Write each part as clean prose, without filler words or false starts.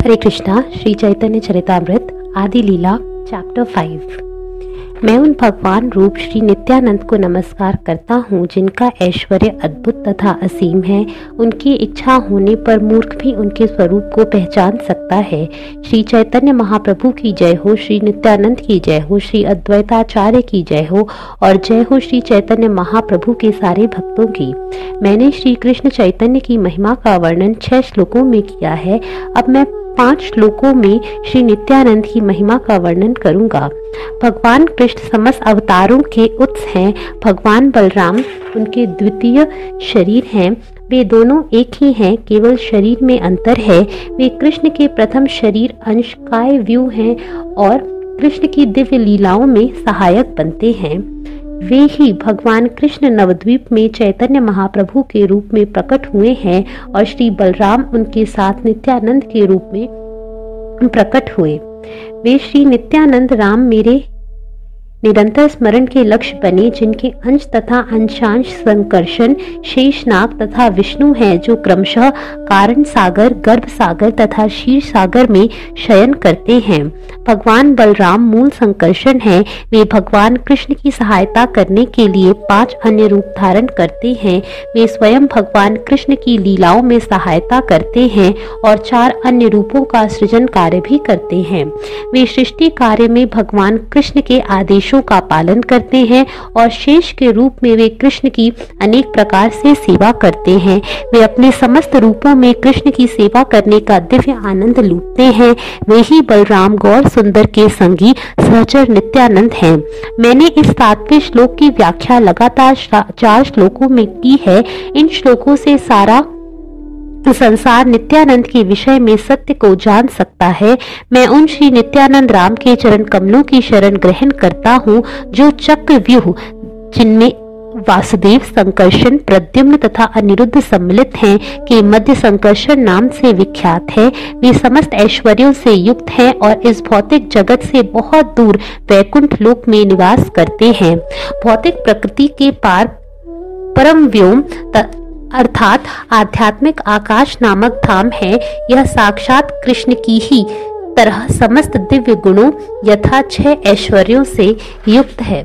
हरे कृष्णा। श्री चैतन्य चरितामृत आदि लीला चैप्टर 5। मैं उन भगवान रूप श्री नित्यानंद को नमस्कार करता हूँ जिनका ऐश्वर्य अद्भुत तथा असीम है। उनकी इच्छा होने पर मूर्ख भी उनके स्वरूप को पहचान सकता है। श्री चैतन्य महाप्रभु की जय हो, श्री नित्यानंद की जय हो, श्री अद्वैताचार्य की जय हो और जय हो श्री चैतन्य महाप्रभु के सारे भक्तों की। मैंने श्री कृष्ण चैतन्य की महिमा का वर्णन 6 श्लोकों में किया है। अब मैं 5 श्लोकों में श्री नित्यानंद की महिमा का वर्णन करूंगा। भगवान कृष्ण समस्त अवतारों के उत्स हैं। भगवान बलराम उनके द्वितीय शरीर हैं। वे दोनों एक ही हैं, केवल शरीर में अंतर है। वे कृष्ण के प्रथम शरीर अंश काय व्यू हैं और कृष्ण की दिव्य लीलाओं में सहायक बनते हैं। वे ही भगवान कृष्ण नवद्वीप में चैतन्य महाप्रभु के रूप में प्रकट हुए हैं और श्री बलराम उनके साथ नित्यानंद के रूप में प्रकट हुए। वे श्री नित्यानंद राम मेरे निरंतर स्मरण के लक्ष्य बने, जिनके अंश तथा अंशांश संकर्षण शेषनाग तथा विष्णु हैं, जो क्रमशः कारण सागर, गर्भ सागर तथा क्षीर सागर में शयन करते हैं। भगवान बलराम मूल संकर्षण हैं। वे भगवान कृष्ण की सहायता करने के लिए 5 अन्य रूप धारण करते हैं। वे स्वयं भगवान कृष्ण की लीलाओं में सहायता करते हैं और 4 अन्य रूपों का सृजन कार्य भी करते हैं। वे सृष्टि कार्य में भगवान कृष्ण के आदेशों का पालन करते हैं और शेष के रूप में वे कृष्ण की अनेक प्रकार से सेवा करते हैं। वे अपने समस्त रूपों में कृष्ण की सेवा करने का दिव्य आनंद लूटते हैं। वे ही बलराम गौर सुंदर के संगी सहचर नित्यानंद हैं। मैंने इस 7वें श्लोक की व्याख्या लगातार 4 श्लोकों में की है। इन श्लोकों से सारा संसार नित्यानंद के विषय में सत्य को जान सकता है। मैं उन श्री नित्यानंद राम के चरण कमलों की शरण ग्रहण करता हूँ, जो चक्र व्यूह जिनमें वासुदेव, संकर्षण, प्रद्युम्न तथा अनिरुद्ध सम्मिलित हैं, के मध्य संकर्षण नाम से विख्यात है। वे समस्त ऐश्वर्यों से युक्त हैं और इस भौतिक जगत से बहुत दूर वैकुंठ लोक में निवास करते हैं। भौतिक प्रकृति के पार परम व्योम अर्थात आध्यात्मिक आकाश नामक धाम है। यह साक्षात कृष्ण की ही तरह समस्त दिव्य गुणों यथा 6 ऐश्वर्यों से युक्त है।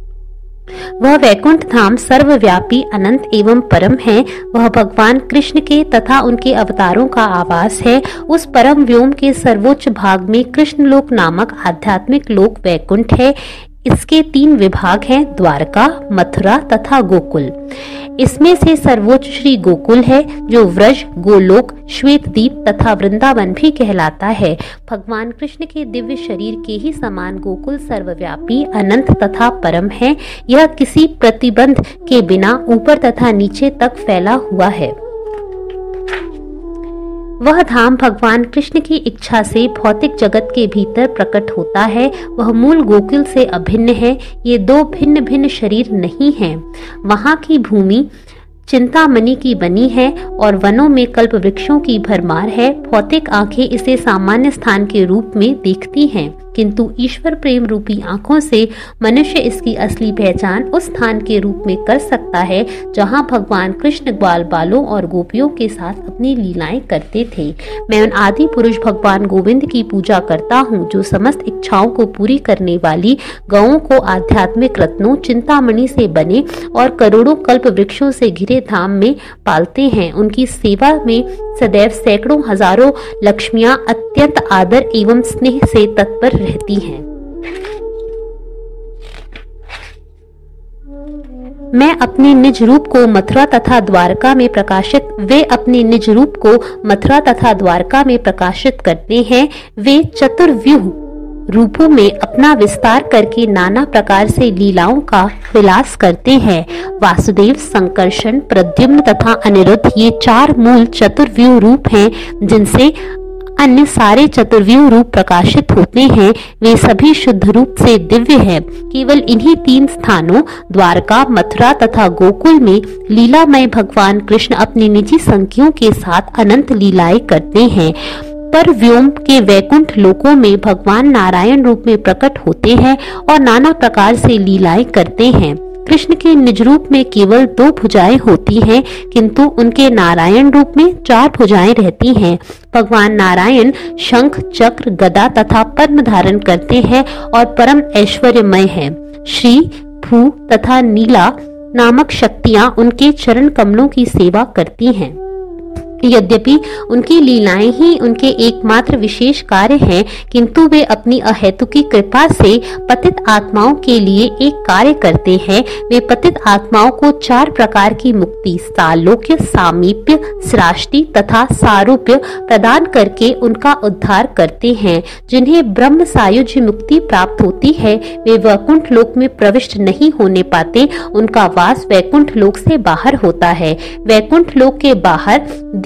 वह वैकुंठ धाम सर्वव्यापी, अनंत एवं परम है। वह भगवान कृष्ण के तथा उनके अवतारों का आवास है। उस परम व्योम के सर्वोच्च भाग में कृष्णलोक नामक आध्यात्मिक लोक वैकुंठ है। इसके 3 विभाग हैं, द्वारका, मथुरा तथा गोकुल। इसमें से सर्वोच्च श्री गोकुल है, जो व्रज, गोलोक, श्वेतद्वीप तथा वृंदावन भी कहलाता है। भगवान कृष्ण के दिव्य शरीर के ही समान गोकुल सर्वव्यापी, अनंत तथा परम है। यह किसी प्रतिबंध के बिना ऊपर तथा नीचे तक फैला हुआ है। वह धाम भगवान कृष्ण की इच्छा से भौतिक जगत के भीतर प्रकट होता है। वह मूल गोकुल से अभिन्न है। ये 2 भिन्न भिन्न शरीर नहीं हैं। वहाँ की भूमि चिंतामणि की बनी है और वनों में कल्प वृक्षों की भरमार है। भौतिक आंखें इसे सामान्य स्थान के रूप में देखती हैं, किंतु ईश्वर प्रेम रूपी आंखों से मनुष्य इसकी असली पहचान उस स्थान के रूप में कर सकता है जहां भगवान कृष्ण ग्वाल बालों और गोपियों के साथ अपनी लीलाएं करते थे। मैं उन आदि पुरुष भगवान गोविंद की पूजा करता हूँ, जो समस्त इच्छाओं को पूरी करने वाली गौओं को आध्यात्मिक रत्नों चिंतामणि से बने और करोड़ों कल्प वृक्षों से घिरे धाम में पालते हैं। उनकी सेवा में सदैव सैकड़ों हजारों लक्ष्मियां अत्यंत आदर एवं स्नेह से तत्पर रहती हैं। मैं अपने निज रूप को मथुरा तथा द्वारका में प्रकाशित करते हैं। वे चतुर्व्यूह रूपों में अपना विस्तार करके नाना प्रकार से लीलाओं का विलास करते हैं। वासुदेव, संकर्षण, प्रद्युम्न तथा अनिरुद्ध ये 4 मूल चतुर्व्यूह रूप हैं, जिनसे अन्य सारे चतुर्व्यूह रूप प्रकाशित होते हैं। वे सभी शुद्ध रूप से दिव्य हैं। केवल इन्हीं 3 स्थानों द्वारका, मथुरा तथा गोकुल में लीलामय भगवान कृष्ण अपनी निजी संख्यों के साथ अनंत लीलाएं करते हैं। पर व्योम के वैकुंठ लोकों में भगवान नारायण रूप में प्रकट होते हैं और नाना प्रकार से लीलाएं करते हैं। कृष्ण के निज रूप में केवल 2 भुजाएं होती हैं, किंतु उनके नारायण रूप में 4 भुजाएं रहती हैं। भगवान नारायण शंख, चक्र, गदा तथा पद्म धारण करते हैं और परम ऐश्वर्यमय है। श्री, भू तथा नीला नामक शक्तियां उनके चरण कमलों की सेवा करती हैं। यद्यपि उनकी लीलाएं ही उनके एकमात्र विशेष कार्य हैं, किंतु वे अपनी अहेतुकी कृपा से पतित आत्माओं के लिए एक कार्य करते हैं। वे पतित आत्माओं को 4 प्रकार की मुक्ति, सालोक्य, सामीप्य, सृष्टि तथा सारूप्य प्रदान करके उनका उद्धार करते हैं। जिन्हें ब्रह्म सायुज्य मुक्ति प्राप्त होती है, वे वैकुंठ लोक में प्रविष्ट नहीं होने पाते। उनका वास वैकुंठ लोक से बाहर होता है। वैकुंठ लोक के बाहर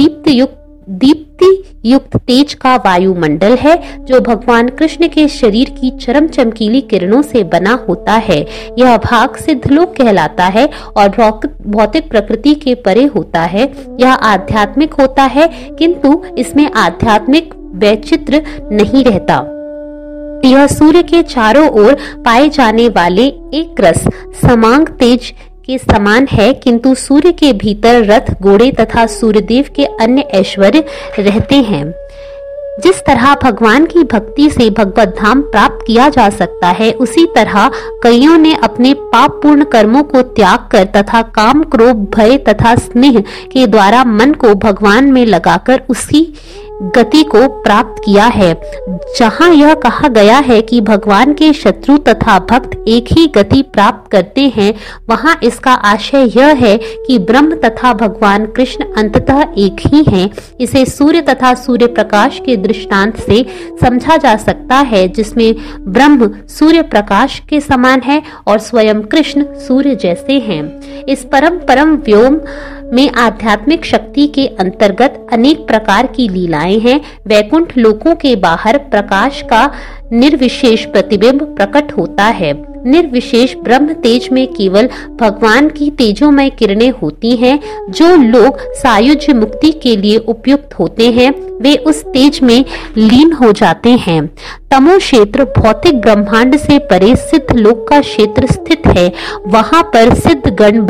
दीप्ति युक्त तेज का वायुमंडल है, जो भगवान कृष्ण के शरीर की चरम चमकीली किरणों से बना होता है। यह भाग सिद्धलोक कहलाता है और भौतिक प्रकृति के परे होता है। यह आध्यात्मिक होता है, किंतु इसमें आध्यात्मिक वैचित्र नहीं रहता। यह सूर्य के चारों ओर पाए जाने वाले एक रस समांग तेज के समान है, किंतु सूर्य के भीतर रथ, घोड़े तथा सूर्यदेव के अन्य ऐश्वर्य रहते हैं। जिस तरह भगवान की भक्ति से भगवत धाम प्राप्त किया जा सकता है, उसी तरह कईयों ने अपने पाप पूर्ण कर्मों को त्याग कर तथा काम, क्रोध, भय तथा स्नेह के द्वारा मन को भगवान में लगाकर उसी गति को प्राप्त किया है। जहाँ यह कहा गया है कि भगवान के शत्रु तथा भक्त एक ही गति प्राप्त करते हैं, वहाँ इसका आशय यह है कि ब्रह्म तथा भगवान कृष्ण अंततः एक ही हैं। इसे सूर्य तथा सूर्य प्रकाश के दृष्टांत से समझा जा सकता है, जिसमें ब्रह्म सूर्य प्रकाश के समान है और स्वयं कृष्ण सूर्य जैसे हैं। इस परम व्योम में आध्यात्मिक शक्ति के अंतर्गत अनेक प्रकार की लीलाएं हैं। वैकुंठ लोकों के बाहर प्रकाश का निर्विशेष प्रतिबिंब प्रकट होता है। निर्विशेष ब्रह्म तेज में केवल भगवान की तेजोमय किरणें होती हैं। जो लोग सायुज्य मुक्ति के लिए उपयुक्त होते हैं, वे उस तेज में लीन हो जाते हैं। तमो क्षेत्र भौतिक ब्रह्मांड से परे सिद्ध लोक का क्षेत्र स्थित है। वहां पर सिद्ध गण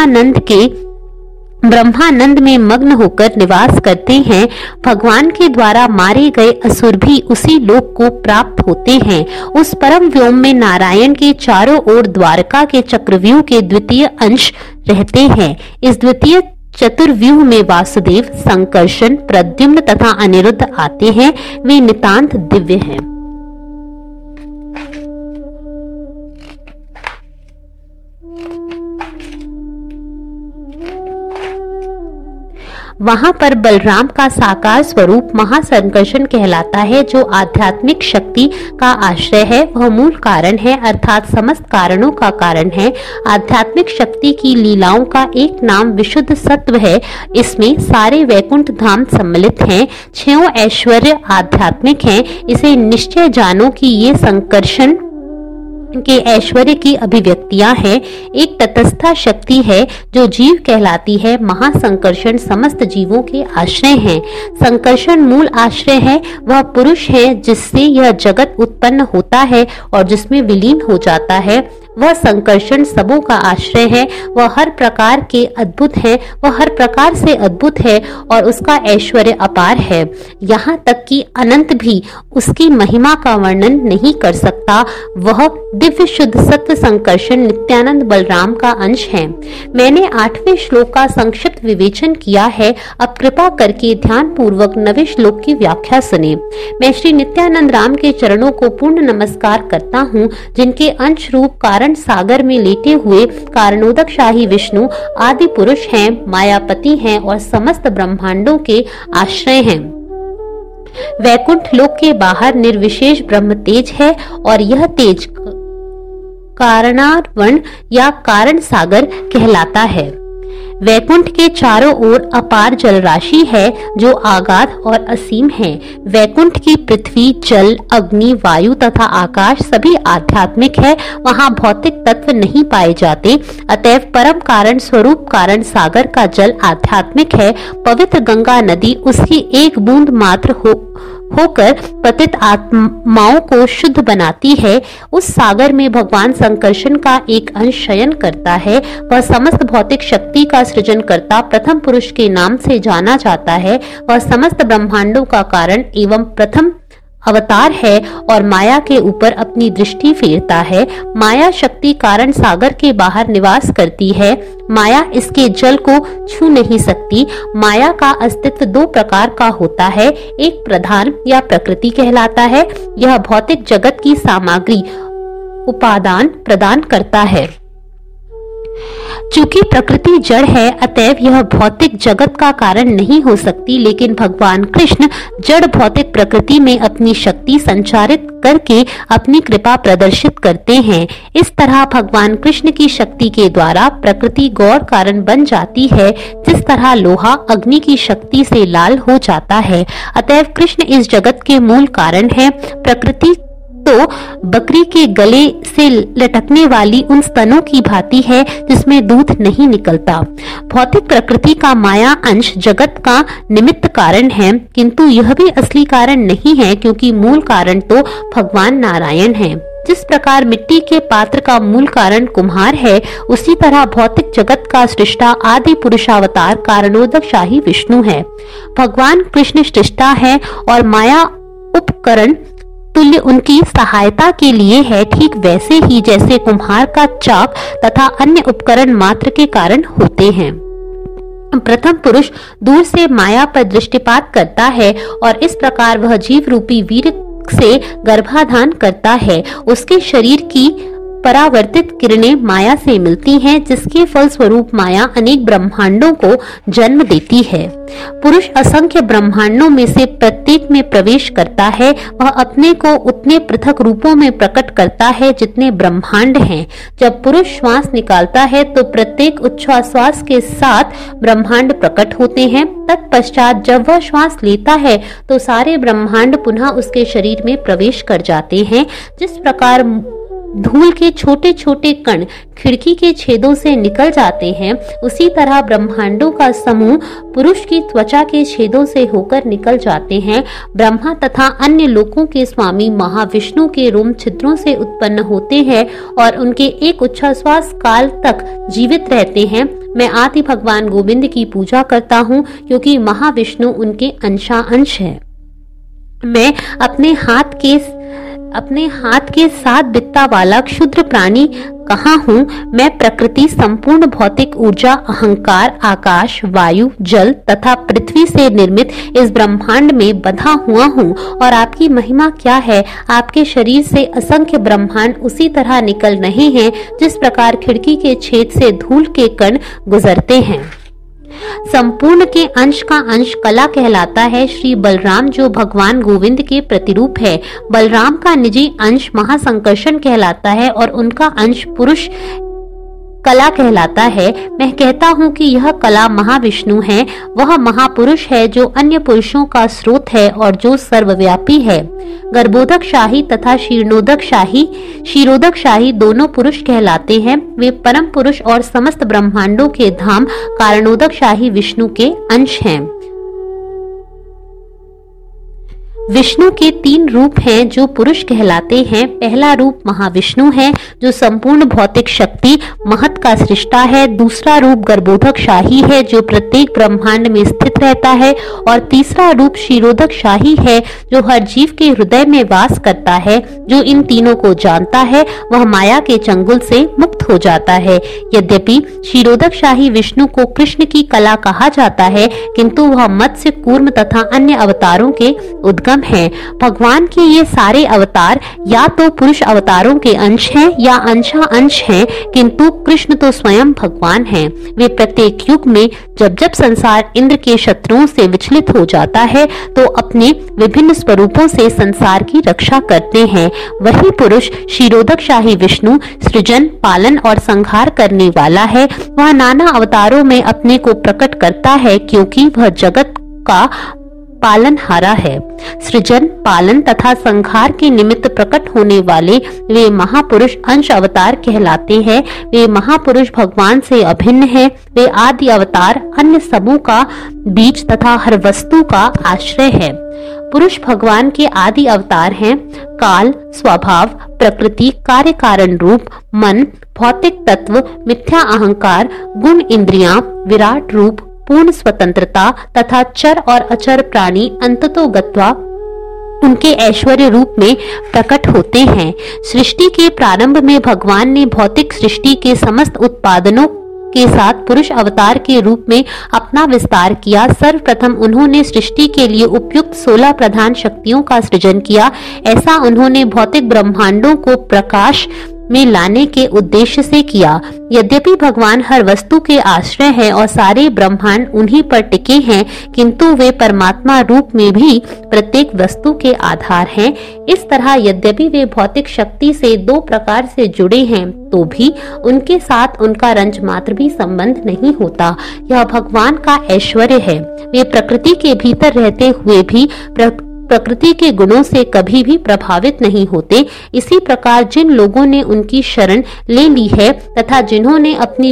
ब्रह्मानंद में मग्न होकर निवास करते हैं। भगवान के द्वारा मारे गए असुर भी उसी लोक को प्राप्त होते हैं। उस परम व्योम में नारायण के चारों ओर द्वारका के चक्रव्यूह के द्वितीय अंश रहते हैं। इस द्वितीय चतुर्व्यूह में वासुदेव, संकर्षण, प्रद्युम्न तथा अनिरुद्ध आते हैं। वे नितांत दिव्य हैं। वहां पर बलराम का साकार स्वरूप महासंकर्षण कहलाता है, जो आध्यात्मिक शक्ति का आश्रय है। वह मूल कारण है, अर्थात समस्त कारणों का कारण है। आध्यात्मिक शक्ति की लीलाओं का एक नाम विशुद्ध सत्व है। इसमें सारे वैकुंठ धाम सम्मिलित हैं। 6 ऐश्वर्य आध्यात्मिक हैं। इसे निश्चय जानो कि ये संकर्षण के ऐश्वर्य की अभिव्यक्तियां हैं। एक तटस्था शक्ति है जो जीव कहलाती है। महासंकर्षण समस्त जीवों के आश्रय हैं। संकर्षण मूल आश्रय है। वह पुरुष है जिससे यह जगत उत्पन्न होता है और जिसमें विलीन हो जाता है। वह संकर्षण सबों का आश्रय है। वह हर प्रकार के अद्भुत है। वह हर प्रकार से अद्भुत है और उसका ऐश्वर्य अपार है। यहाँ तक कि अनंत भी उसकी महिमा का वर्णन नहीं कर सकता। वह दिव्य शुद्ध सत्व संकर्षण नित्यानंद बलराम का अंश है। मैंने 8वें श्लोक का संक्षिप्त विवेचन किया है। अब कृपा करके ध्यान पूर्वक 9वें श्लोक की व्याख्या सुने। मैं श्री नित्यानंद राम के चरणों को पूर्ण नमस्कार करता हूँ, जिनके अंश रूप कारण सागर में लेटे हुए कारणोदक शाही विष्णु आदि पुरुष हैं, मायापति हैं और समस्त ब्रह्मांडों के आश्रय हैं। वैकुंठ लोक के बाहर निर्विशेष ब्रह्म तेज है और यह तेज कारणार्वण या कारण सागर कहलाता है। वैकुंठ के चारों ओर अपार जल राशि है जो आगाध और असीम है। वैकुंठ की पृथ्वी, जल, अग्नि, वायु तथा आकाश सभी आध्यात्मिक है। वहाँ भौतिक तत्व नहीं पाए जाते। अतएव परम कारण स्वरूप कारण सागर का जल आध्यात्मिक है। पवित्र गंगा नदी उसकी एक बूंद मात्र होकर पतित आत्माओं को शुद्ध बनाती है। उस सागर में भगवान संकर्षण का एक अंश शयन करता है। वह समस्त भौतिक शक्ति का सृजन करता प्रथम पुरुष के नाम से जाना जाता है। वह समस्त ब्रह्मांडों का कारण एवं प्रथम अवतार है और माया के ऊपर अपनी दृष्टि फेरता है। माया शक्ति कारण सागर के बाहर निवास करती है। माया इसके जल को छू नहीं सकती। माया का अस्तित्व दो प्रकार का होता है। एक प्रधान या प्रकृति कहलाता है। यह भौतिक जगत की सामग्री उपादान प्रदान करता है। चूंकि प्रकृति जड़ है, अतएव यह भौतिक जगत का कारण नहीं हो सकती, लेकिन भगवान कृष्ण जड़ भौतिक प्रकृति में अपनी शक्ति संचारित करके अपनी कृपा प्रदर्शित करते हैं। इस तरह भगवान कृष्ण की शक्ति के द्वारा प्रकृति गौर कारण बन जाती है, जिस तरह लोहा अग्नि की शक्ति से लाल हो जाता है। अतएव कृष्ण इस जगत के मूल कारण है। प्रकृति तो बकरी के गले से लटकने वाली उन स्तनों की भांति है जिसमें दूध नहीं निकलता। भौतिक प्रकृति का माया अंश जगत का निमित्त कारण है, किंतु यह भी असली कारण नहीं है, क्योंकि मूल कारण तो भगवान नारायण है। जिस प्रकार मिट्टी के पात्र का मूल कारण कुम्हार है, उसी तरह भौतिक जगत का सृष्टा आदि पुरुषावतार कारणोदक शाही विष्णु है। भगवान कृष्ण सृष्टा है और माया उपकरण तुल्य उनकी सहायता के लिए है, ठीक वैसे ही जैसे कुम्हार का चाक तथा अन्य उपकरण मात्र के कारण होते हैं। प्रथम पुरुष दूर से माया पर दृष्टिपात करता है और इस प्रकार वह जीव रूपी वीर से गर्भाधान करता है। उसके शरीर की परावर्तित किरणें माया से मिलती हैं, जिसके फल स्वरूप माया अनेक ब्रह्मांडों को जन्म देती है। पुरुष असंख्य ब्रह्मांडों में से प्रत्येक में प्रवेश करता है। वह अपने को उतने पृथक रूपों में प्रकट करता है जितने ब्रह्मांड हैं। जब पुरुष श्वास निकालता है तो प्रत्येक उच्छ्वास के साथ ब्रह्मांड प्रकट होते हैं। तत्पश्चात जब वह श्वास लेता है तो सारे ब्रह्मांड पुनः उसके शरीर में प्रवेश कर जाते हैं। जिस प्रकार धूल के छोटे छोटे कण खिड़की के छेदों से निकल जाते हैं, उसी तरह ब्रह्मांडों का समूह पुरुष की त्वचा के छेदों से होकर निकल जाते हैं। ब्रह्मा तथा अन्य लोकों के स्वामी महाविष्णु के रोम छिद्रों से उत्पन्न होते हैं और उनके एक उच्छ्वास काल तक जीवित रहते हैं। मैं आदि भगवान गोविंद की पूजा करता हूँ, क्योंकि महाविष्णु उनके अंशांश है। मैं अपने हाथ के साथ बित्ता वाला क्षुद्र प्राणी कहाँ हूँ? मैं प्रकृति, संपूर्ण भौतिक ऊर्जा, अहंकार, आकाश, वायु, जल तथा पृथ्वी से निर्मित इस ब्रह्मांड में बंधा हुआ हूँ। और आपकी महिमा क्या है? आपके शरीर से असंख्य ब्रह्मांड उसी तरह निकल रहे हैं जिस प्रकार खिड़की के छेद से धूल के कण गुजरते हैं। संपूर्ण के अंश का अंश कला कहलाता है। श्री बलराम जो भगवान गोविंद के प्रतिरूप है, बलराम का निजी अंश महासंकर्षण कहलाता है और उनका अंश पुरुष कला कहलाता है। मैं कहता हूँ कि यह कला महाविष्णु है। वह महापुरुष है जो अन्य पुरुषों का स्रोत है और जो सर्वव्यापी है। गर्भोदक शाही तथा क्षीरोदक शाही दोनों पुरुष कहलाते हैं। वे परम पुरुष और समस्त ब्रह्मांडों के धाम कारणोदक शाही विष्णु के अंश हैं। विष्णु के 3 रूप हैं जो पुरुष कहलाते हैं। पहला रूप महाविष्णु है जो संपूर्ण भौतिक शक्ति महत का सृष्टा है। दूसरा रूप गर्भोदक शाही है जो प्रत्येक ब्रह्मांड में स्थित रहता है और तीसरा रूप क्षीरोदक शाही है जो हर जीव के हृदय में वास करता है। जो इन तीनों को जानता है वह माया के चंगुल से मुक्त हो जाता है। यद्यपि क्षीरोदक शाही विष्णु को कृष्ण की कला कहा जाता है, किंतु वह मत्स्य, कूर्म तथा अन्य अवतारों के उद्गम है। भगवान के ये सारे अवतार या तो पुरुष अवतारों के अंश हैं या अंशा अंश हैं, किंतु कृष्ण तो स्वयं भगवान हैं। वे प्रत्येक युग में जब जब संसार इंद्र के शत्रुओं से विचलित हो जाता है तो अपने विभिन्न स्वरूपों से संसार की रक्षा करते हैं। वही पुरुष क्षीरोदक शाही विष्णु सृजन, पालन और संहार करने वाला है। वह नाना अवतारों में अपने को प्रकट करता है, क्योंकि वह जगत का पालनहारा है। सृजन, पालन तथा संहार के निमित्त प्रकट होने वाले वे महापुरुष अंश अवतार कहलाते हैं। वे महापुरुष भगवान से अभिन्न हैं। वे आदि अवतार अन्य सबों का बीज तथा हर वस्तु का आश्रय है। पुरुष भगवान के आदि अवतार हैं। काल, स्वभाव, प्रकृति, कार्य कारण रूप, मन, भौतिक तत्व, मिथ्या अहंकार, गुण, इंद्रियां, विराट रूप, पूर्ण स्वतंत्रता तथा चर और अचर प्राणी अंततोगत्वा उनके ऐश्वर्य रूप में प्रकट होते हैं। सृष्टि के प्रारंभ में भगवान ने भौतिक सृष्टि के समस्त उत्पादनों के साथ पुरुष अवतार के रूप में अपना विस्तार किया। सर्वप्रथम उन्होंने सृष्टि के लिए उपयुक्त 16 प्रधान शक्तियों का सृजन किया। ऐसा उन्होंने भौतिक ब्रह्मांडों को प्रकाश में लाने के उद्देश्य से किया। यद्यपि भगवान हर वस्तु के आश्रय हैं और सारे ब्रह्मांड उन्हीं पर टिके हैं, किंतु वे परमात्मा रूप में भी प्रत्येक वस्तु के आधार हैं। इस तरह यद्यपि वे भौतिक शक्ति से 2 प्रकार से जुड़े हैं, तो भी उनके साथ उनका रंज मात्र भी संबंध नहीं होता। यह भगवान का ऐश्वर्य है। वे प्रकृति के भीतर रहते हुए भी प्रकृति के गुणों से कभी भी प्रभावित नहीं होते। इसी प्रकार जिन लोगों ने उनकी शरण ले ली है तथा जिन्होंने अपनी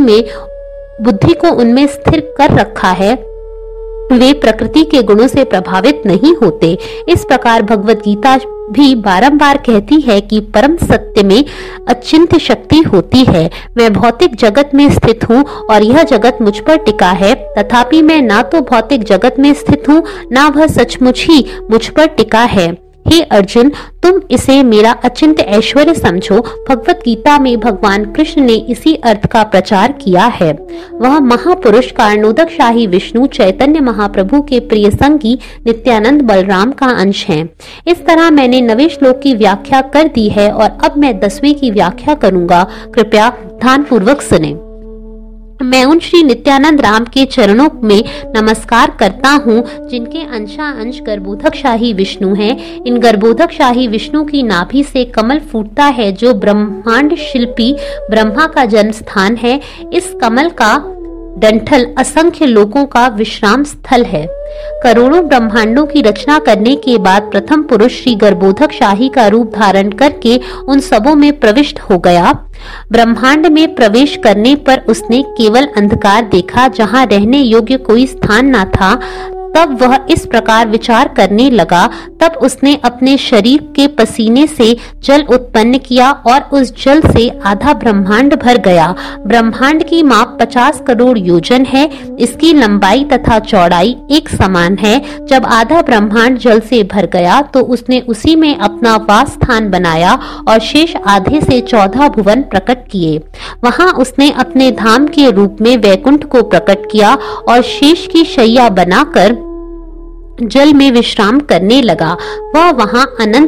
बुद्धि को उनमें स्थिर कर रखा है, वे प्रकृति के गुणों से प्रभावित नहीं होते। इस प्रकार भगवत गीता भी बारंबार कहती है कि परम सत्य में अचिंत्य शक्ति होती है। मैं भौतिक जगत में स्थित हूँ और यह जगत मुझ पर टिका है, तथापि मैं ना तो भौतिक जगत में स्थित हूँ, ना वह सचमुच ही मुझ पर टिका है। हे अर्जुन, तुम इसे मेरा अचिंत्य ऐश्वर्य समझो। भगवत गीता में भगवान कृष्ण ने इसी अर्थ का प्रचार किया है। वह महापुरुष कारणोदक शाही विष्णु चैतन्य महाप्रभु के प्रिय संगी नित्यानंद बलराम का अंश हैं। इस तरह मैंने 9वें श्लोक की व्याख्या कर दी है और अब मैं 10वें की व्याख्या करूंगा। कृपया ध्यान पूर्वक सुने। मैं उन श्री नित्यानंद राम के चरणों में नमस्कार करता हूँ जिनके अंशांश गर्भोधक शाही विष्णु हैं। इन गर्भोधक शाही विष्णु की नाभि से कमल फूटता है जो ब्रह्मांड शिल्पी ब्रह्मा का जन्म स्थान है। इस कमल का डंठल असंख्य लोगों का विश्राम स्थल है। करोड़ों ब्रह्मांडों की रचना करने के बाद प्रथम पुरुष श्री गर्भोधक शाही का रूप धारण करके उन सबों में प्रविष्ट हो गया। ब्रह्मांड में प्रवेश करने पर उसने केवल अंधकार देखा, जहाँ रहने योग्य कोई स्थान न था। तब वह इस प्रकार विचार करने लगा। तब उसने अपने शरीर के पसीने से जल उत्पन्न किया और उस जल से आधा ब्रह्मांड भर गया। ब्रह्मांड की माप 50 करोड़ योजन है। इसकी लंबाई तथा चौड़ाई एक समान है। जब आधा ब्रह्मांड जल से भर गया तो उसने उसी में अपना वास स्थान बनाया और शेष आधे से 14 भुवन प्रकट किए। वहां उसने अपने धाम के रूप में वैकुंठ को प्रकट किया और शेष की शैया बनाकर जल में विश्राम करने लगा। वह वहां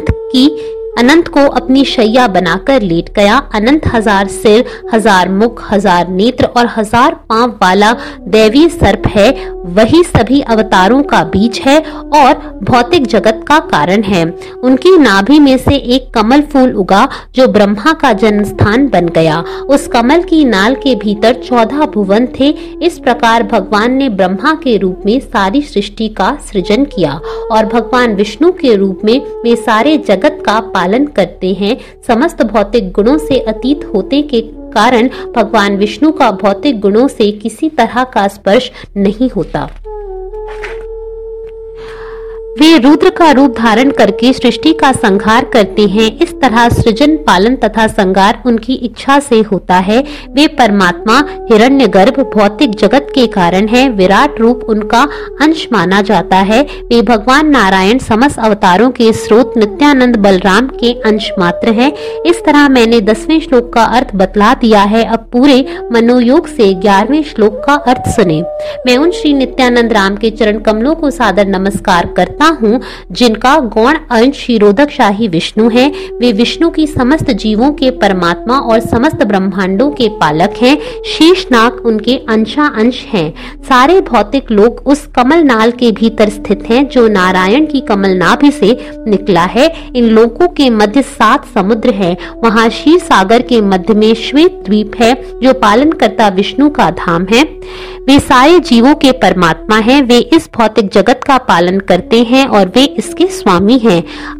अनंत को अपनी शैया बनाकर लेट गया। अनंत 1000 सिर, 1000 मुख, 1000 नेत्र और 1000 पांव वाला दैवीय सर्प है। वही सभी अवतारों का बीज है और भौतिक जगत का कारण है। उनकी नाभि में से एक कमल फूल उगा जो ब्रह्मा का जन्म स्थान बन गया। उस कमल की नाल के भीतर 14 भुवन थे। इस प्रकार भगवान ने ब्रह्मा के रूप में सारी सृष्टि का सृजन किया और भगवान विष्णु के रूप में वे सारे जगत का पालन करते हैं। समस्त भौतिक गुणों से अतीत होते के कारण भगवान विष्णु का भौतिक गुणों से किसी तरह का स्पर्श नहीं होता। वे रुद्र का रूप धारण करके सृष्टि का संहार करते हैं। इस तरह सृजन, पालन तथा संहार उनकी इच्छा से होता है। वे परमात्मा हिरण्यगर्भ भौतिक जगत के कारण है। विराट रूप उनका अंश माना जाता है। वे भगवान नारायण समस्त अवतारों के स्रोत नित्यानंद बलराम के अंश मात्र है। इस तरह मैंने 10वें श्लोक का अर्थ बतला दिया है। अब पूरे मनोयोग से 11वें श्लोक का अर्थ सुने। मैं उन श्री नित्यानंद राम के चरण कमलों को सादर नमस्कार करता हूँ जिनका गौण अंश क्षीरोदक शाही विष्णु है। वे विष्णु की समस्त जीवों के परमात्मा और समस्त ब्रह्मांडों के पालक हैं। शेषनाग उनके अंशांश हैं। सारे भौतिक लोक उस कमल नाल के भीतर स्थित हैं जो नारायण की कमल नाभि से निकला है। इन लोकों के मध्य 7 समुद्र हैं। वहाँ क्षीर सागर के मध्य में श्वेत द्वीप है जो पालन करता विष्णु का धाम है। वे सारे जीवों के परमात्मा हैं। वे इस भौतिक जगत का पालन करते हैं और वे इसके स्वामी हैं।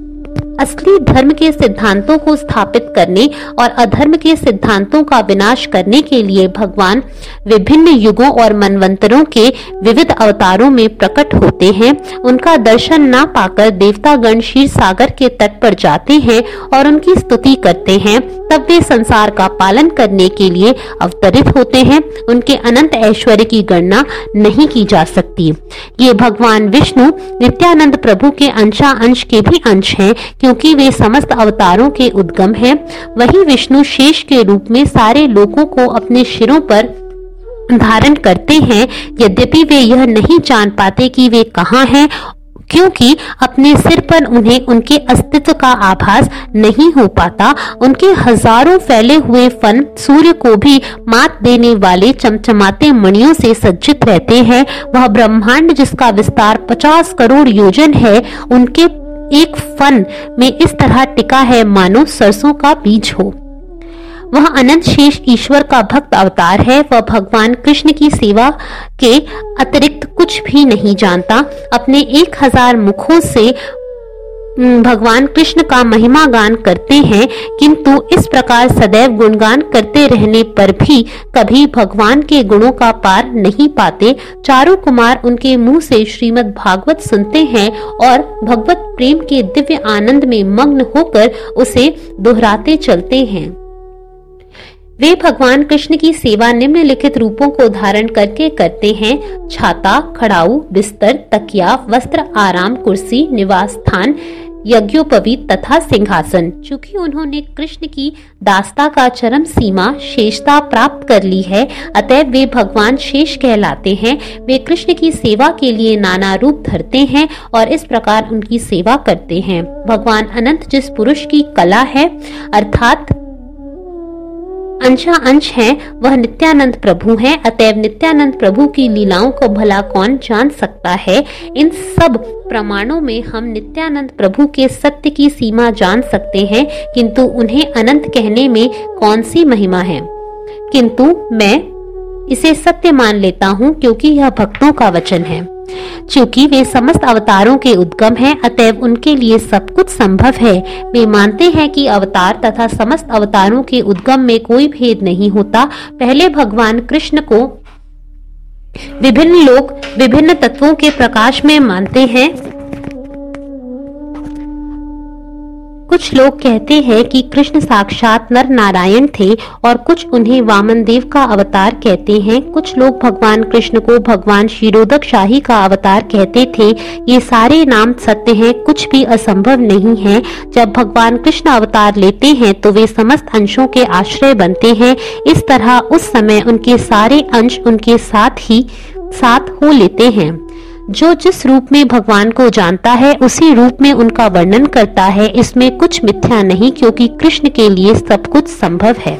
असली धर्म के सिद्धांतों को स्थापित करने और अधर्म के सिद्धांतों का विनाश करने के लिए भगवान विभिन्न युगों और मनवंतरों के विविध अवतारों में प्रकट होते हैं। उनका दर्शन ना पाकर देवतागण क्षीर सागर के तट पर जाते हैं और उनकी स्तुति करते हैं। तब वे संसार का पालन करने के लिए अवतरित होते हैं। उनके अनंत ऐश्वर्य की गणना नहीं की जा सकती। ये भगवान विष्णु नित्यानंद प्रभु के अंशांश के भी अंश हैं, क्योंकि वे समस्त अवतारों के उद्गम हैं। वही विष्णु शेष के रूप में सारे लोगों को अपने शिरों पर धारण करते हैं। यद्यपि वे यह नहीं जान पाते कि वे कहाँ हैं, क्योंकि अपने सिर पर उन्हें उनके अस्तित्व का आभास नहीं हो पाता। उनके हजारों फैले हुए फन सूर्य को भी मात देने वाले चमचमाते मणियों से सज्जित रहते हैं। वह ब्रह्मांड जिसका विस्तार 50 करोड़ योजन है, उनके एक फन में इस तरह टिका है मानो सरसों का बीज हो। वह अनंत शेष ईश्वर का भक्त अवतार है। वह भगवान कृष्ण की सेवा के अतिरिक्त कुछ भी नहीं जानता। अपने 1000 मुखों से भगवान कृष्ण का महिमा गान करते हैं, किंतु इस प्रकार सदैव गुणगान करते रहने पर भी कभी भगवान के गुणों का पार नहीं पाते। चारों कुमार उनके मुंह से श्रीमद् भागवत सुनते हैं और भगवत प्रेम के दिव्य आनंद में मग्न होकर उसे दोहराते चलते हैं। वे भगवान कृष्ण की सेवा निम्नलिखित रूपों को धारण करके करते हैं: छाता, खड़ाऊ, बिस्तर, तकिया, वस्त्र, आराम, कुर्सी, निवास स्थान, यज्ञोपवीत तथा सिंहासन। चूंकि उन्होंने कृष्ण की दासता का चरम सीमा शेषता प्राप्त कर ली है, अतः वे भगवान शेष कहलाते हैं। वे कृष्ण की सेवा के लिए नाना रूप धरते हैं और इस प्रकार उनकी सेवा करते हैं। भगवान अनंत जिस पुरुष की कला है अर्थात अंश है, वह नित्यानंद प्रभु हैं। अतएव नित्यानंद प्रभु की लीलाओं को भला कौन जान सकता है। इन सब प्रमाणों में हम नित्यानंद प्रभु के सत्य की सीमा जान सकते हैं, किंतु उन्हें अनंत कहने में कौन सी महिमा है। किंतु मैं इसे सत्य मान लेता हूँ, क्योंकि यह भक्तों का वचन है। चूंकि वे समस्त अवतारों के उद्गम हैं, अतएव उनके लिए सब कुछ संभव है। वे मानते हैं कि अवतार तथा समस्त अवतारों के उद्गम में कोई भेद नहीं होता। पहले भगवान कृष्ण को विभिन्न लोग विभिन्न तत्वों के प्रकाश में मानते हैं। कुछ लोग कहते हैं कि कृष्ण साक्षात नर नारायण थे और कुछ उन्हें वामन देव का अवतार कहते हैं। कुछ लोग भगवान कृष्ण को भगवान क्षीरोदक शाही का अवतार कहते थे। ये सारे नाम सत्य हैं, कुछ भी असंभव नहीं है। जब भगवान कृष्ण अवतार लेते हैं तो वे समस्त अंशों के आश्रय बनते हैं। इस तरह उस समय उनके सारे अंश उनके साथ हो लेते हैं। जो जिस रूप में भगवान को जानता है उसी रूप में उनका वर्णन करता है। इसमें कुछ मिथ्या नहीं, क्योंकि कृष्ण के लिए सब कुछ संभव है।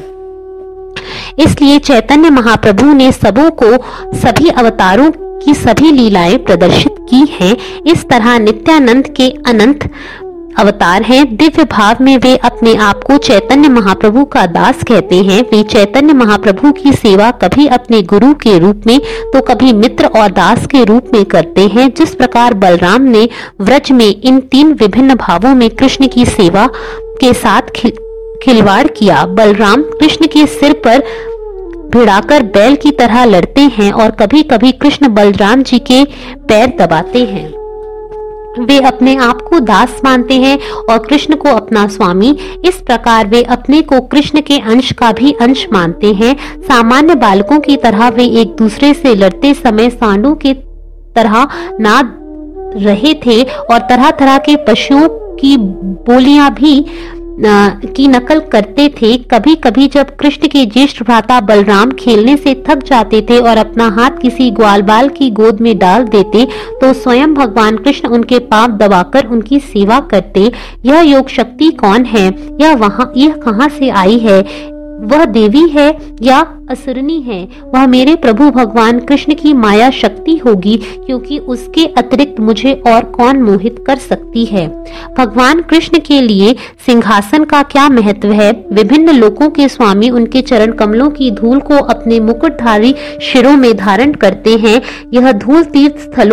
इसलिए चैतन्य महाप्रभु ने सबों को सभी अवतारों की सभी लीलाएं प्रदर्शित की हैं। इस तरह नित्यानंद के अनंत अवतार हैं। दिव्य भाव में वे अपने आप को चैतन्य महाप्रभु का दास कहते हैं। वे चैतन्य महाप्रभु की सेवा कभी अपने गुरु के रूप में तो कभी मित्र और दास के रूप में करते हैं। जिस प्रकार बलराम ने व्रज में इन 3 विभिन्न भावों में कृष्ण की सेवा के साथ खिलवाड़ किया। बलराम कृष्ण के सिर पर भिड़ाकर बैल की तरह लड़ते हैं और कभी कभी कृष्ण बलराम जी के पैर दबाते हैं। वे अपने आप को दास मानते हैं और कृष्ण को अपना स्वामी। इस प्रकार वे अपने को कृष्ण के अंश का भी अंश मानते हैं। सामान्य बालकों की तरह वे एक दूसरे से लड़ते समय सांडों के तरह नाद रहे थे और तरह तरह के पशुओं की बोलियां भी की नकल करते थे। कभी कभी जब कृष्ण के ज्येष्ठ भ्राता बलराम खेलने से थक जाते थे और अपना हाथ किसी ग्वाल बाल की गोद में डाल देते तो स्वयं भगवान कृष्ण उनके पांव दबाकर उनकी सेवा करते। यह योग शक्ति कौन है? यह कहाँ से आई है? वह देवी है या असुरनी है? वह मेरे प्रभु भगवान कृष्ण की माया शक्ति होगी, क्योंकि उसके अतिरिक्त मुझे और कौन मोहित कर सकती है। भगवान कृष्ण के लिए सिंहासन का क्या महत्व है? विभिन्न लोकों के स्वामी उनके चरण कमलों की धूल को अपने मुकुटधारी शिरों में धारण करते हैं। यह धूल तीर्थ स्थलों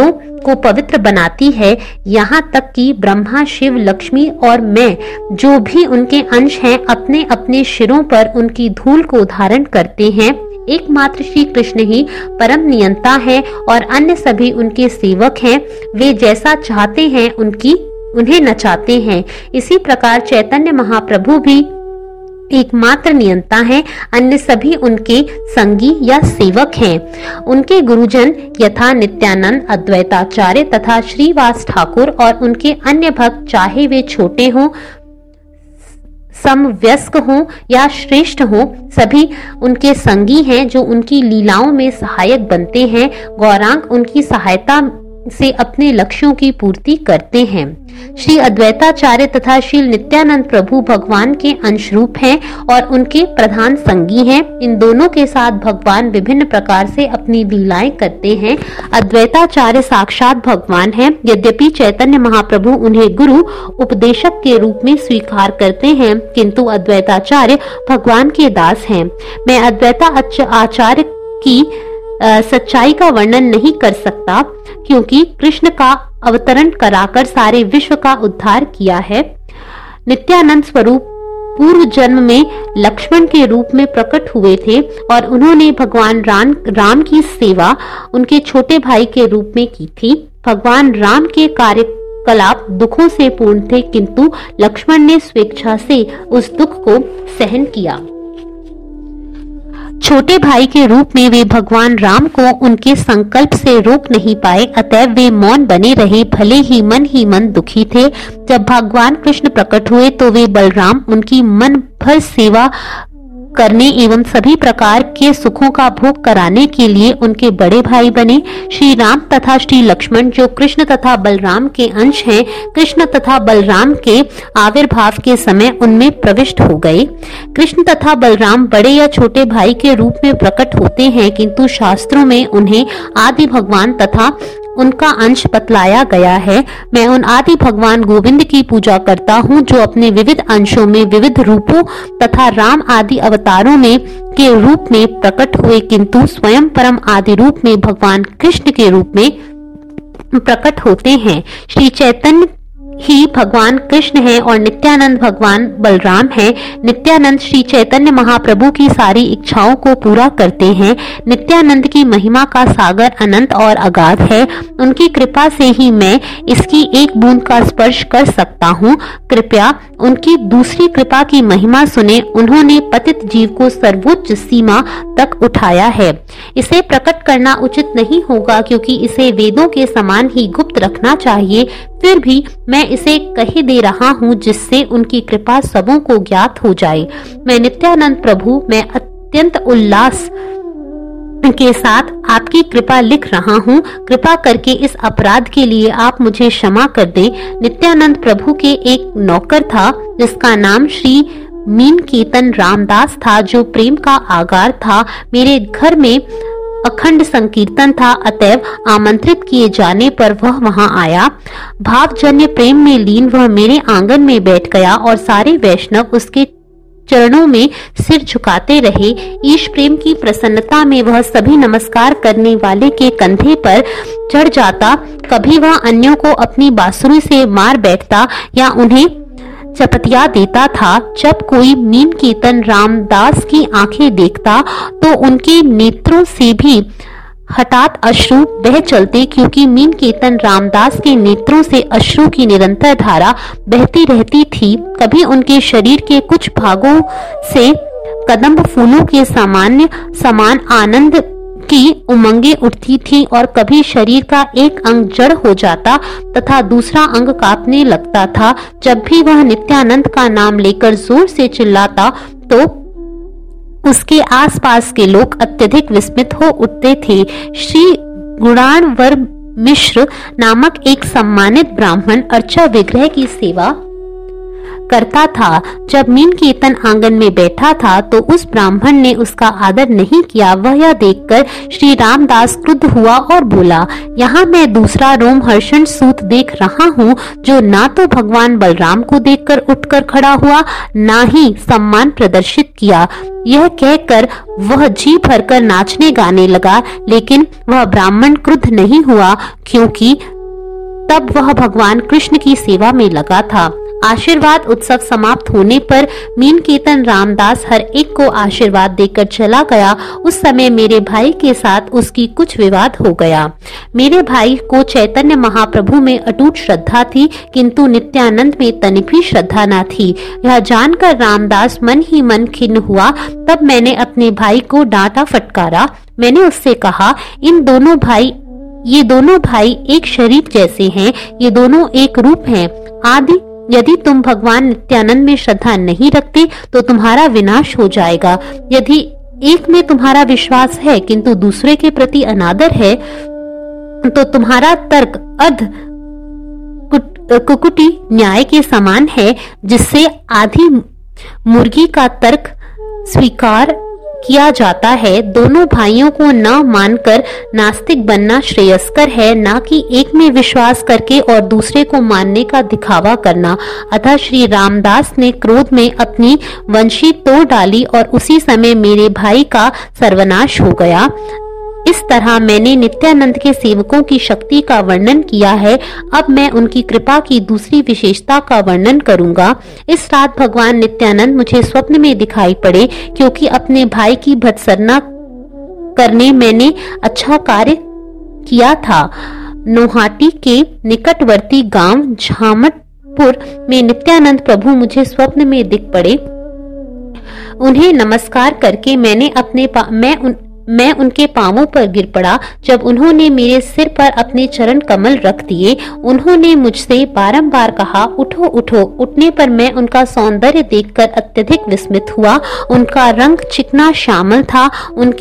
को पवित्र बनाती है। यहाँ तक कि ब्रह्मा, शिव, लक्ष्मी और मैं जो भी उनके अंश हैं अपने अपने शिरों पर उनकी धूल को धारण करते हैं। एकमात्र श्री कृष्ण ही परम नियंता है और अन्य सभी उनके सेवक हैं। वे जैसा चाहते हैं उन्हें नचाते हैं। इसी प्रकार चैतन्य महाप्रभु भी एकमात्र नियंता है, अन्य सभी उनके संगी या सेवक हैं। उनके गुरुजन यथा नित्यानंद, अद्वैताचार्य तथा श्रीवास ठाकुर और उनके अन्य भक्त, चाहे वे छोटे हों, समवयस्क हों या श्रेष्ठ हों, सभी उनके संगी हैं जो उनकी लीलाओं में सहायक बनते हैं। गौरांग उनकी सहायता से अपने लक्ष्यों की पूर्ति करते हैं। श्री अद्वैताचार्य तथा श्री नित्यानंद प्रभु भगवान के अंश रूप हैं और उनके प्रधान संगी हैं। इन दोनों के साथ भगवान विभिन्न प्रकार से अपनी लीलाएं करते हैं। अद्वैताचार्य साक्षात भगवान हैं, यद्यपि चैतन्य महाप्रभु उन्हें गुरु उपदेशक के रूप में स्वीकार करते हैं, किंतु अद्वैताचार्य भगवान के दास हैं। मैं अद्वैताचार्य की सच्चाई का वर्णन नहीं कर सकता, क्योंकि कृष्ण का अवतरण कराकर सारे विश्व का उद्धार किया है। नित्यानंद स्वरूप पूर्व जन्म में लक्ष्मण के रूप में प्रकट हुए थे और उन्होंने भगवान राम की सेवा उनके छोटे भाई के रूप में की थी। भगवान राम के कार्यकलाप दुखों से पूर्ण थे, किंतु लक्ष्मण ने स्वेच्छा से उस दुख को सहन किया। छोटे भाई के रूप में वे भगवान राम को उनके संकल्प से रोक नहीं पाए, अतएव वे मौन बने रहे, भले ही मन दुखी थे। जब भगवान कृष्ण प्रकट हुए तो वे बलराम उनकी मन भर सेवा करने एवं सभी प्रकार के सुखों का भोग कराने के लिए उनके बड़े भाई बने। श्री राम तथा श्री लक्ष्मण जो कृष्ण तथा बलराम के अंश हैं, कृष्ण तथा बलराम के आविर्भाव के समय उनमें प्रविष्ट हो गए। कृष्ण तथा बलराम बड़े या छोटे भाई के रूप में प्रकट होते हैं, किंतु शास्त्रों में उन्हें आदि भगवान तथा उनका अंश बतलाया गया है। मैं उन आदि भगवान गोविंद की पूजा करता हूँ जो अपने विविध अंशों में विविध रूपों तथा राम आदि अवतारों में के रूप में प्रकट हुए, किंतु स्वयं परम आदि रूप में भगवान कृष्ण के रूप में प्रकट होते हैं। श्री चैतन्य ही भगवान कृष्ण है और नित्यानंद भगवान बलराम है। नित्यानंद श्री चैतन्य महाप्रभु की सारी इच्छाओं को पूरा करते हैं। नित्यानंद की महिमा का सागर अनंत और अगाध है। उनकी कृपा से ही मैं इसकी एक बूंद का स्पर्श कर सकता हूँ। कृपया उनकी दूसरी कृपा की महिमा सुने। उन्होंने पतित जीव को सर्वोच्च सीमा तक उठाया है। इसे प्रकट करना उचित नहीं होगा, क्योंकि इसे वेदों के समान ही गुप्त रखना चाहिए। फिर भी मैं इसे कह दे रहा हूँ, जिससे उनकी कृपा सबों को ज्ञात हो जाए। मैं नित्यानंद प्रभु मैं अत्यंत उल्लास के साथ आपकी कृपा लिख रहा हूँ। कृपा करके इस अपराध के लिए आप मुझे क्षमा कर दें। नित्यानंद प्रभु के एक नौकर था जिसका नाम श्री मीनकेतन रामदास था, जो प्रेम का आगार था। मेरे घर में अखंड संकीर्तन था, अतएव आमंत्रित किए जाने पर वह वहां आया। भावजन्य प्रेम में लीन वह मेरे आंगन में बैठ गया और सारे वैष्णव उसके चरणों में सिर झुकाते रहे। ईश प्रेम की प्रसन्नता में वह सभी नमस्कार करने वाले के कंधे पर चढ़ जाता। कभी वह अन्यों को अपनी बांसुरी से मार बैठता या उन्हें चपतिया देता था। जब कोई मीनकेतन रामदास की आंखें देखता तो उनके नेत्रों से भी हठात अश्रु बह चलते, क्योंकि मीनकेतन रामदास के नेत्रों से अश्रु की निरंतर धारा बहती रहती थी। कभी उनके शरीर के कुछ भागों से कदम्ब फूलों के समान आनंद की उमंगे उठती थी और कभी शरीर का एक अंग जड़ हो जाता तथा दूसरा अंग कांपने लगता था। जब भी वह नित्यानंद का नाम लेकर जोर से चिल्लाता तो उसके आसपास के लोग अत्यधिक विस्मित हो उठते थे। श्री गुणाणवर मिश्र नामक एक सम्मानित ब्राह्मण अर्चा विग्रह की सेवा करता था। जब मीनकेतन आंगन में बैठा था तो उस ब्राह्मण ने उसका आदर नहीं किया। वह यह देखकर श्री रामदास क्रुद्ध हुआ और बोला, यहाँ मैं दूसरा रोमहर्षण सूत देख रहा हूँ, जो ना तो भगवान बलराम को देखकर उठकर खड़ा हुआ, ना ही सम्मान प्रदर्शित किया। यह कहकर वह जी भरकर नाचने गाने लगा, लेकिन वह ब्राह्मण क्रुद्ध नहीं हुआ, क्योंकि तब वह भगवान कृष्ण की सेवा में लगा था। आशीर्वाद उत्सव समाप्त होने पर मीनकेतन रामदास हर एक को आशीर्वाद देकर चला गया। उस समय मेरे भाई के साथ उसकी कुछ विवाद हो गया। मेरे भाई को चैतन्य महाप्रभु में अटूट श्रद्धा थी, किंतु नित्यानंद में तनिक भी श्रद्धा न थी। यह जानकर रामदास मन ही मन खिन्न हुआ। तब मैंने अपने भाई को डांटा फटकारा। मैंने उससे कहा, ये दोनों भाई एक शरीर जैसे हैं, ये दोनों एक रूप हैं। आदि यदि तुम भगवान नित्यानंद में श्रद्धा नहीं रखते तो तुम्हारा विनाश हो जाएगा। यदि एक में तुम्हारा विश्वास है किंतु दूसरे के प्रति अनादर है तो तुम्हारा तर्क अर्ध कुकुटी न्याय के समान है, जिससे आधी मुर्गी का तर्क स्वीकार किया जाता है। दोनों भाइयों को न मानकर नास्तिक बनना श्रेयस्कर है, न कि एक में विश्वास करके और दूसरे को मानने का दिखावा करना। अतः श्री रामदास ने क्रोध में अपनी वंशी तोड़ डाली और उसी समय मेरे भाई का सर्वनाश हो गया। इस तरह मैंने नित्यानंद के सेवकों की शक्ति का वर्णन किया है। अब मैं उनकी कृपा की दूसरी विशेषता का वर्णन करूंगा। इस रात भगवान नित्यानंद मुझे स्वप्न में दिखाई पड़े, क्योंकि अपने भाई की भत्सना करने मैंने अच्छा कार्य किया था। नोहाटी के निकटवर्ती गांव झामटपुर में नित्यानंद प्रभु मुझे स्वप्न में दिख पड़े। उन्हें नमस्कार करके मैं उनके पांवों पर गिर पड़ा। जब उन्होंने मेरे सिर पर अपने चरण कमल रख दिए, उन्होंने मुझसे बारंबार कहा, उठो उठो। उठने पर मैं उनका सौंदर्य देखकर अत्यधिक विस्मित हुआ। उनका रंग चिकना श्यामल था।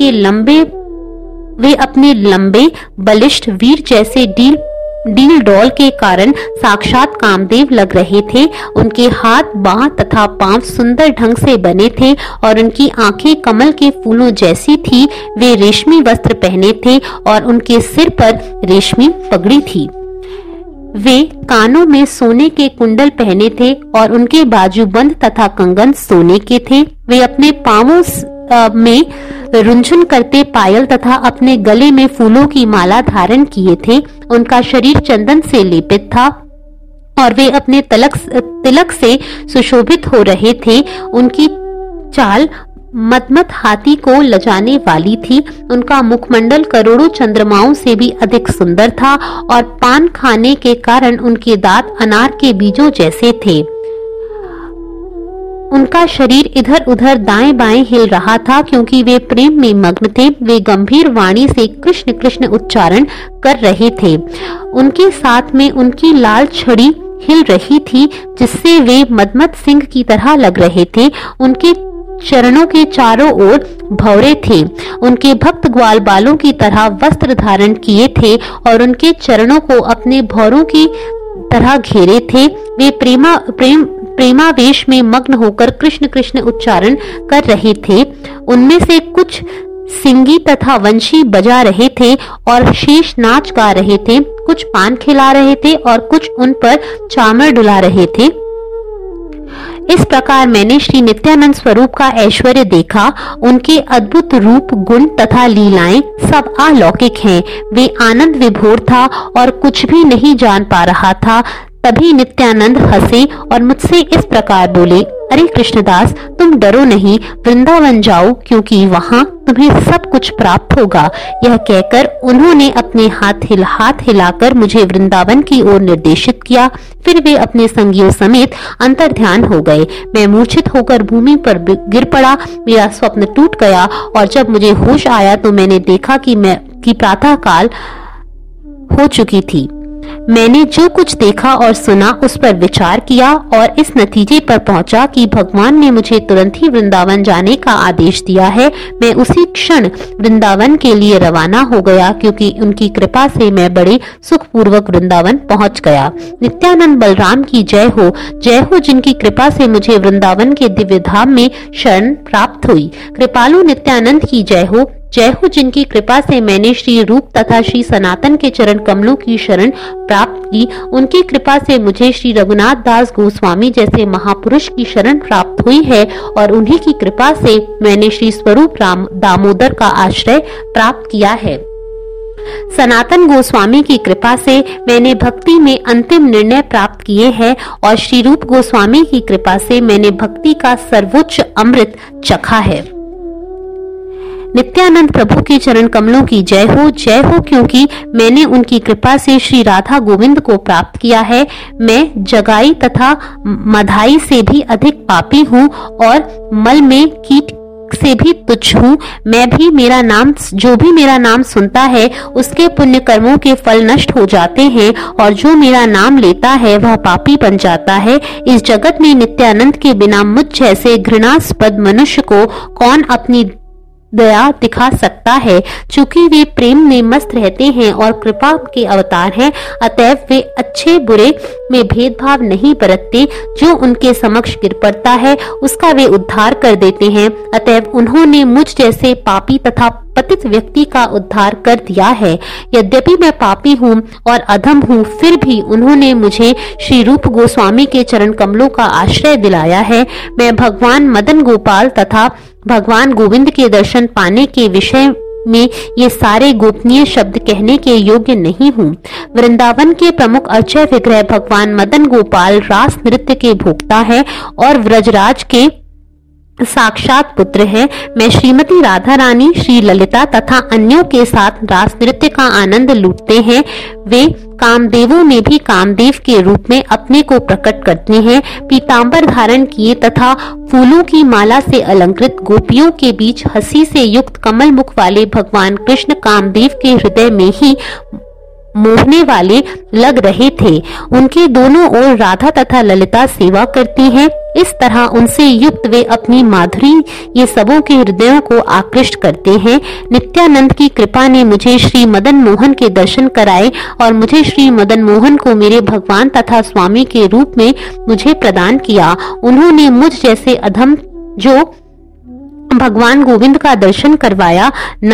वे अपने लंबे बलिष्ठ वीर जैसे डील डॉल के कारण साक्षात कामदेव लग रहे थे। उनके हाथ, बाह तथा पांव सुंदर ढंग से बने थे और उनकी आंखें कमल के फूलों जैसी थी। वे रेशमी वस्त्र पहने थे और उनके सिर पर रेशमी पगड़ी थी। वे कानों में सोने के कुंडल पहने थे और उनके बाजूबंद तथा कंगन सोने के थे। वे अपने पांवों में रुंझुन करते पायल तथा अपने गले में फूलों की माला धारण किए थे। उनका शरीर चंदन से लेपित था और वे अपने तिलक से सुशोभित हो रहे थे। उनकी चाल मदमत हाथी को लजाने वाली थी। उनका मुखमंडल करोड़ों चंद्रमाओं से भी अधिक सुंदर था और पान खाने के कारण उनके दांत अनार के बीजों जैसे थे। उनका शरीर इधर उधर दाएं बाएं हिल रहा था, क्योंकि वे प्रेम में मग्न थे। वे गंभीर वाणी से कृष्ण कृष्ण उच्चारण कर रहे थे। उनके साथ में उनकी लाल छड़ी हिल रही थी, जिससे वे मदमत सिंह की तरह लग रहे थे। उनके चरणों के चारों ओर भौरे थे। उनके भक्त ग्वाल बालों की तरह वस्त्र धारण किए थे और उनके चरणों को अपने भौरों की तरह घेरे थे। वे प्रेमावेश में मग्न होकर कृष्ण कृष्ण उच्चारण कर रहे थे। उनमें से कुछ सिंगी तथा वंशी बजा रहे थे और शेष नाच गा रहे थे। कुछ पान खिला रहे थे और कुछ उन पर चामर डुला रहे थे। इस प्रकार मैंने श्री नित्यानंद स्वरूप का ऐश्वर्य देखा। उनके अद्भुत रूप, गुण तथा लीलाएं सब अलौकिक हैं। वे आनंद विभोर था और कुछ भी नहीं जान पा रहा था। तभी नित्यानंद हंसे और मुझसे इस प्रकार बोले, अरे कृष्णदास, तुम डरो नहीं, वृंदावन जाओ, क्योंकि वहाँ तुम्हें सब कुछ प्राप्त होगा। यह कहकर उन्होंने अपने हाथ हिलाकर मुझे वृंदावन की ओर निर्देशित किया। फिर वे अपने संगियों समेत अंतर्ध्यान हो गए। मैं मूर्छित होकर भूमि पर गिर पड़ा। मेरा स्वप्न टूट गया और जब मुझे होश आया तो मैंने देखा कि प्रातः काल हो चुकी थी। मैंने जो कुछ देखा और सुना उस पर विचार किया और इस नतीजे पर पहुंचा कि भगवान ने मुझे तुरंत ही वृंदावन जाने का आदेश दिया है। मैं उसी क्षण वृंदावन के लिए रवाना हो गया, क्योंकि उनकी कृपा से मैं बड़े सुखपूर्वक वृंदावन पहुंच गया। नित्यानंद बलराम की जय हो, जिनकी कृपा से मुझे वृंदावन के दिव्य धाम में शरण प्राप्त हुई। कृपालु नित्यानंद की जय हो, जिनकी कृपा से मैंने श्री रूप तथा श्री सनातन के चरण कमलों की शरण प्राप्त की। उनकी कृपा से मुझे श्री रघुनाथ दास गोस्वामी जैसे महापुरुष की शरण प्राप्त हुई है और उन्हीं की कृपा से मैंने श्री स्वरूप राम दामोदर का आश्रय प्राप्त किया है। सनातन गोस्वामी की कृपा से मैंने भक्ति में अंतिम निर्णय प्राप्त किए हैं और श्री रूप गोस्वामी की कृपा से मैंने भक्ति का सर्वोच्च अमृत चखा है। नित्यानंद प्रभु के चरण कमलों की जय हो, क्योंकि मैंने उनकी कृपा से श्री राधा गोविंद को प्राप्त किया है। मैं जगाई तथा मधाई से भी अधिक पापी हूँ और मल में कीट से भी तुच्छ हूँ। मैं भी जो भी मेरा नाम सुनता है उसके पुण्य कर्मों के फल नष्ट हो जाते हैं और जो मेरा नाम लेता है वह पापी बन जाता है। इस जगत में नित्यानंद के बिना मुझ जैसे घृणास्पद मनुष्य को कौन अपनी दया दिखा सकता है। चूंकि वे प्रेम में मस्त रहते हैं और कृपा के अवतार हैं, अतएव वे अच्छे बुरे में भेदभाव नहीं बरतते। जो उनके समक्ष गिर पड़ता है उसका वे उद्धार कर देते हैं। अतएव उन्होंने मुझ जैसे पापी तथा पतित व्यक्ति का उद्धार कर दिया है। यद्यपि मैं पापी हूँ और अधम हूँ, फिर भी उन्होंने मुझे श्री रूप गोस्वामी के चरण कमलों का आश्रय दिलाया है। मैं भगवान मदन गोपाल तथा भगवान गोविंद के दर्शन पाने के विषय में ये सारे गोपनीय शब्द कहने के योग्य नहीं हूँ। वृंदावन के प्रमुख अर्चय विग्रह भगवान मदन गोपाल रास नृत्य के भोक्ता है और व्रजराज के साक्षात पुत्र है। मैं श्रीमती राधा रानी, श्री ललिता तथा अन्यों के साथ रास नृत्य का आनंद लूटते हैं। वे कामदेवों में भी कामदेव के रूप में अपने को प्रकट करते हैं। पीतांबर धारण किए तथा फूलों की माला से अलंकृत गोपियों के बीच हंसी से युक्त कमल मुख वाले भगवान कृष्ण कामदेव के हृदय में ही मोहने वाले लग रहे थे। उनके दोनों ओर राधा तथा ललिता सेवा करती हैं। इस तरह उनसे युक्त वे अपनी माधुरी ये सबों के हृदयों को आकृष्ट करते हैं। नित्यानंद की कृपा ने मुझे श्री मदन मोहन के दर्शन कराए और मुझे श्री मदन मोहन को मेरे भगवान तथा स्वामी के रूप में मुझे प्रदान किया। उन्होंने मुझ जैसे अधम जो भगवान गोविंद का दर्शन करवाया,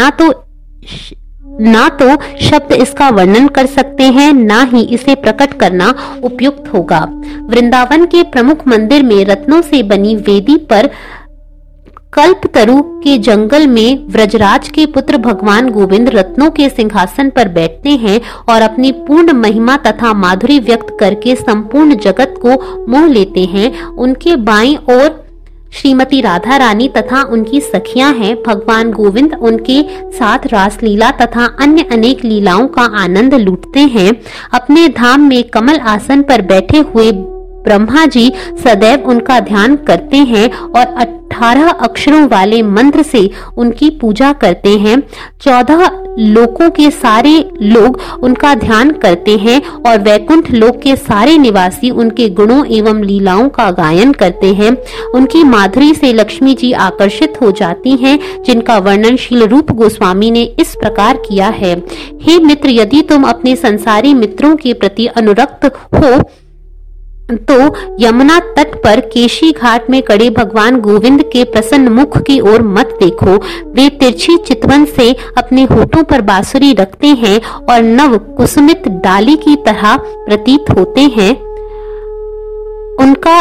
ना तो शब्द इसका वर्णन कर सकते हैं, ना ही इसे प्रकट करना उपयुक्त होगा। वृंदावन के प्रमुख मंदिर में रत्नों से बनी वेदी पर कल्पतरु के जंगल में व्रजराज के पुत्र भगवान गोविंद रत्नों के सिंहासन पर बैठते हैं और अपनी पूर्ण महिमा तथा माधुरी व्यक्त करके संपूर्ण जगत को मोह लेते हैं। उनके बाईं ओर श्रीमती राधा रानी तथा उनकी सखियां हैं। भगवान गोविंद उनके साथ रासलीला तथा अन्य अनेक लीलाओं का आनंद लूटते हैं। अपने धाम में कमल आसन पर बैठे हुए ब्रह्मा जी सदैव उनका ध्यान करते हैं और 18 अक्षरों वाले मंत्र से उनकी पूजा करते हैं। 14 लोकों के सारे लोग उनका ध्यान करते हैं और वैकुंठ लोक के सारे निवासी उनके गुणों एवं लीलाओं का गायन करते हैं। उनकी माधुरी से लक्ष्मी जी आकर्षित हो जाती हैं, जिनका वर्णन श्रील रूप गोस्वामी ने इस प्रकार किया है। हे मित्र, यदि तुम अपने संसारी मित्रों के प्रति अनुरक्त हो तो यमुना तट पर केशी घाट में खड़े भगवान गोविंद के प्रसन्न मुख की ओर मत देखो। वे तिरछी चितवन से अपने होठों पर बांसुरी रखते हैं और नव कुसुमित डाली की तरह प्रतीत होते हैं। उनका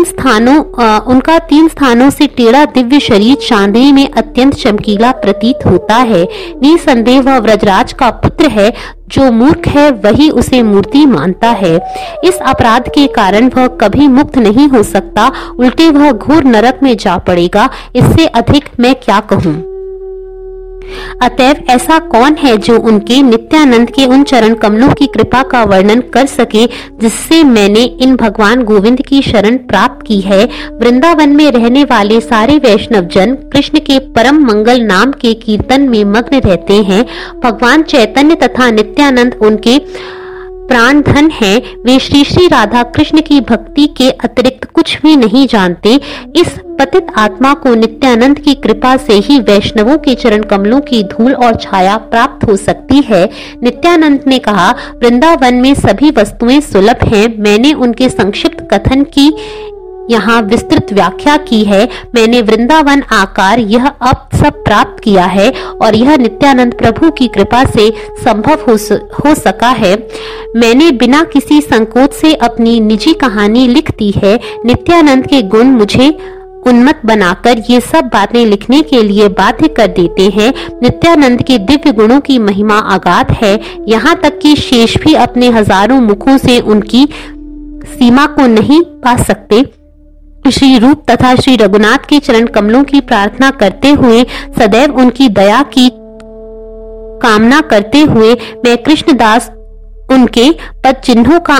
तीन स्थानों से टेढ़ा दिव्य शरीर चांदनी में अत्यंत चमकीला प्रतीत होता है। निसंदेह वह व्रजराज का पुत्र है। जो मूर्ख है वही उसे मूर्ति मानता है। इस अपराध के कारण वह कभी मुक्त नहीं हो सकता, उल्टे वह घोर नरक में जा पड़ेगा। इससे अधिक मैं क्या कहूँ। अतएव ऐसा कौन है जो उनके नित्यानंद के उन चरण कमलों की कृपा का वर्णन कर सके, जिससे मैंने इन भगवान गोविंद की शरण प्राप्त की है। वृंदावन में रहने वाले सारे वैष्णव जन कृष्ण के परम मंगल नाम के कीर्तन में मग्न रहते हैं। भगवान चैतन्य तथा नित्यानंद उनके प्राण धन है। वे श्री श्री राधा कृष्ण की भक्ति के अतिरिक्त कुछ भी नहीं जानते। इस पतित आत्मा को नित्यानंद की कृपा से ही वैष्णवों के चरण कमलों की धूल और छाया प्राप्त हो सकती है। नित्यानंद ने कहा, वृंदावन में सभी वस्तुएं सुलभ हैं। मैंने उनके संक्षिप्त कथन की यहाँ विस्तृत व्याख्या की है। मैंने वृंदावन आकार यह अब सब प्राप्त किया है और यह नित्यानंद प्रभु की कृपा से संभव हो सका है। मैंने बिना किसी संकोच से अपनी निजी कहानी लिख दी है। नित्यानंद के गुण मुझे उन्मत्त बनाकर ये सब बातें लिखने के लिए बाध्य कर देते हैं। नित्यानंद के दिव्य गुणों की महिमा अगाध है, यहाँ तक कि शेष भी अपने हजारों मुखों से उनकी सीमा को नहीं पा सकते। श्री रूप तथा श्री रघुनाथ के चरण कमलों की प्रार्थना करते हुए, सदैव उनकी दया की कामना करते हुए, मैं कृष्णदास उनके पद चिन्हों का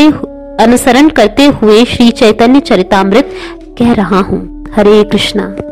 अनुसरण करते हुए श्री चैतन्य चरितामृत कह रहा हूँ। हरे कृष्णा।